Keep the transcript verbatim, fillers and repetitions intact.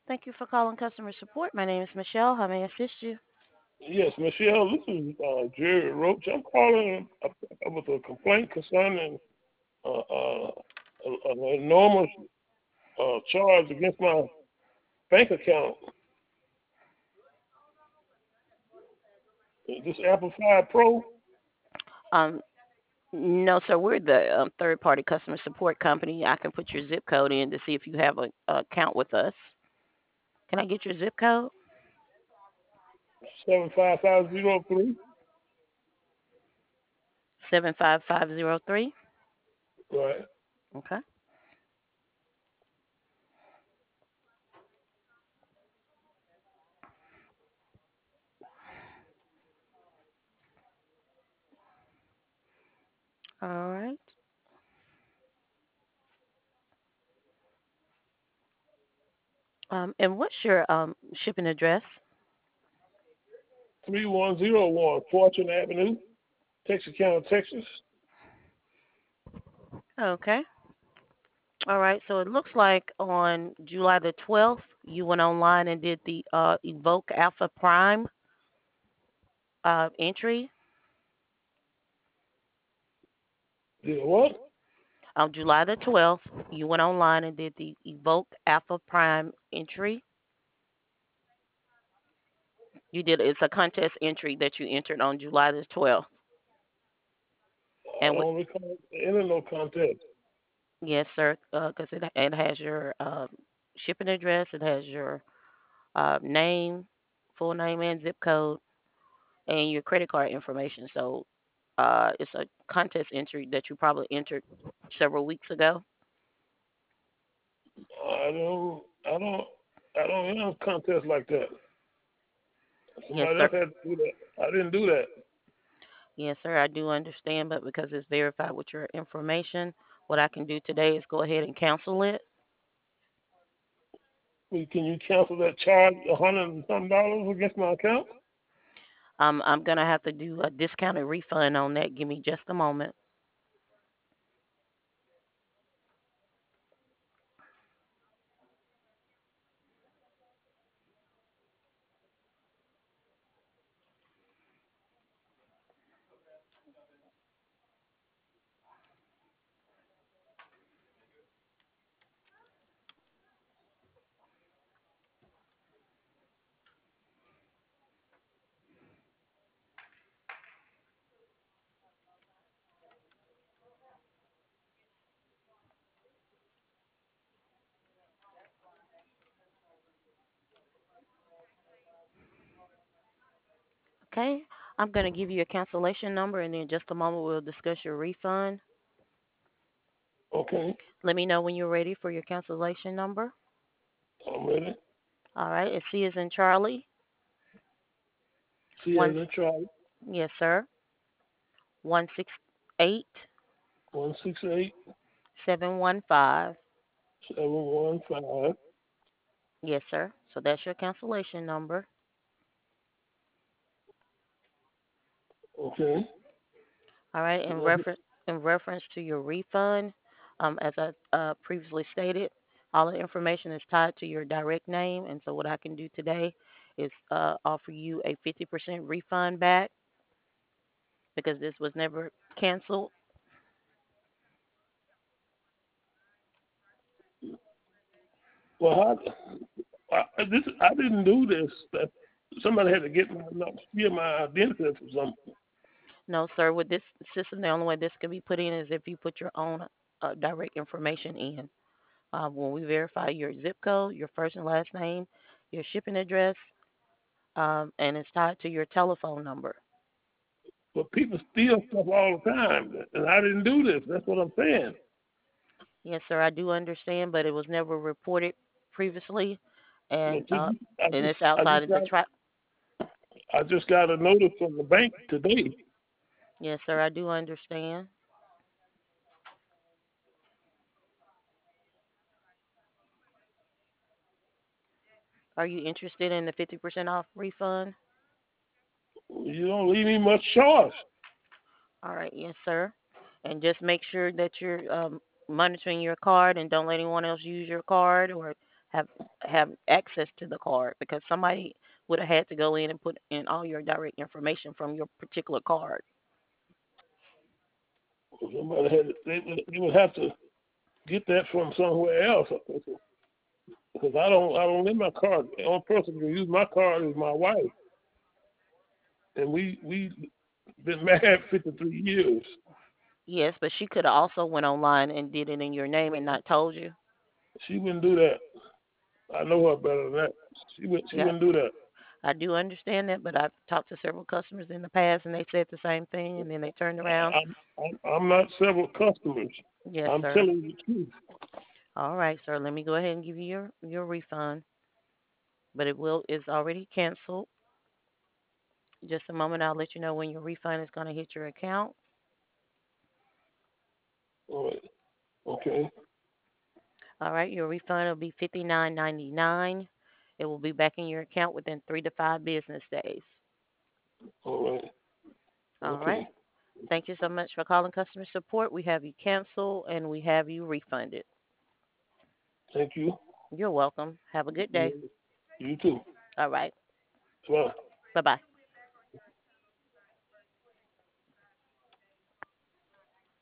Thank you for calling customer support. My name is Michelle. How may I assist you? Yes, Michelle, this is uh, Jerry Roach. I'm calling uh, with a complaint concerning uh, uh, an enormous uh, charge against my bank account. This Apple five Pro. Um, no, sir. We're the um, third-party customer support company. I can put your zip code in to see if you have a, a account with us. Can I get your zip code? seven five five zero three. Seven five five zero three. Right. Okay. All right. Um, and what's your um shipping address? three one zero one Fortune Avenue, Texarkana, Texas. Okay. All right. So it looks like on July the twelfth, you went online and did the uh, Evoke Alpha Prime uh, entry. Did what? On July the twelfth, you went online and did the Evoke Alpha Prime entry. You did it's a contest entry that you entered on July the twelfth. I And with don't recall any no contest. yes, sir, because it it has your uh, shipping address, it has your uh, name, full name and zip code, and your credit card information. So uh, it's a contest entry that you probably entered several weeks ago. I don't. I don't. I don't have contests like that. Yes, Somebody sir. else had to do that. I didn't do that. Yes, sir. I do understand, but because it's verified with your information, what I can do today is go ahead and cancel it. Well, can you cancel that charge, a hundred and some dollars against my account? Um, I'm gonna have to do a discounted refund on that. Give me just a moment. Okay. I'm gonna give you a cancellation number, and in just a moment we'll discuss your refund. Okay, Let me know when you're ready for your cancellation number. I'm ready. All right. It's C as in Charlie. See One. as in try. Yes, sir. One six eight One six eight seven one five. seven one five. Yes, sir. So that's your cancellation number. Okay. All right. In That's reference in reference to your refund, um, as I uh, previously stated, all the information is tied to your direct name, and so what I can do today is uh, offer you a fifty percent refund back because this was never canceled. well. I, I, this I didn't do this. That somebody had to get my steal my identity for something. No, sir. With this system, the only way this can be put in is if you put your own uh, direct information in. Uh, when we verify your zip code, your first and last name, your shipping address, um, and it's tied to your telephone number. But people steal stuff all the time, and I didn't do this. That's what I'm saying. Yes, sir. I do understand, but it was never reported previously, Well, and uh, just, I and just it's I outside just of the got trap. I just got a notice from the bank today. Yes, sir. I do understand. Are you interested in the fifty percent off refund? You don't leave me much choice. All right. Yes, sir. And just make sure that you're um, monitoring your card and don't let anyone else use your card or have have access to the card because somebody would have had to go in and put in all your direct information from your particular card. Somebody had to, they, would- they would have to get that from somewhere else because I don't I don't let my card. The only person who can use my card is my wife, and we we been married fifty three years. Yes, but she could have also went online and did it in your name and not told you. She wouldn't do that. I know her better than that. She would she Yeah, wouldn't do that. I do understand that, but I've talked to several customers in the past and they said the same thing and then they turned around. I, I'm I'm I'm not several customers. Yes, I'm sir. telling you the truth. All right, sir. Let me go ahead and give you your your refund, but it will is already canceled. Just a moment, I'll let you know when your refund is going to hit your account. All right. Okay. All right, your refund will be fifty nine ninety nine. It will be back in your account within three to five business days. All right. All right. Okay. Thank you so much for calling customer support. We have you canceled and we have you refunded. Thank you. You're welcome. Have a good day. You too. All right. Bye. Bye bye.